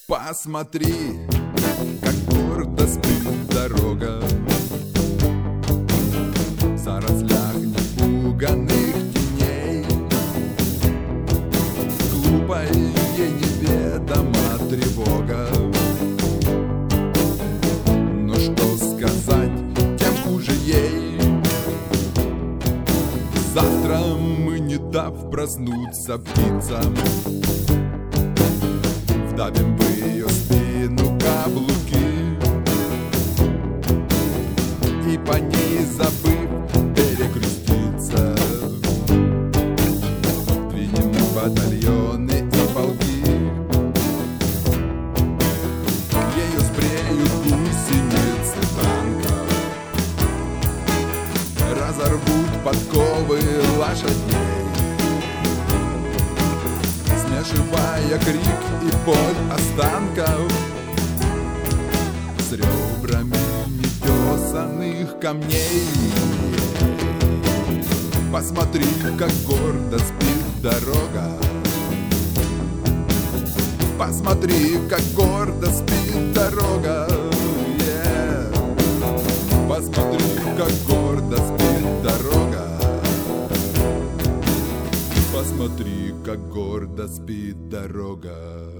Посмотри, как гордо спит дорога в зарослях непуганых теней. Глупая ей неведома тревога, но что сказать, тем хуже ей. Завтра мы, не дав проснуться птицам, вдавим в ее спину каблуки, и по ней, забыв перекреститься, двинем батальоны и полки. Ею спреют гусеницы танков, разорвут подковы лошадей, смешивая крик и боль останков с ребрами нетесанных камней. Посмотри, как гордо спит дорога. Посмотри, как гордо спит дорога. Посмотри, как гордо спит дорога. Посмотри, как гордо спит дорога.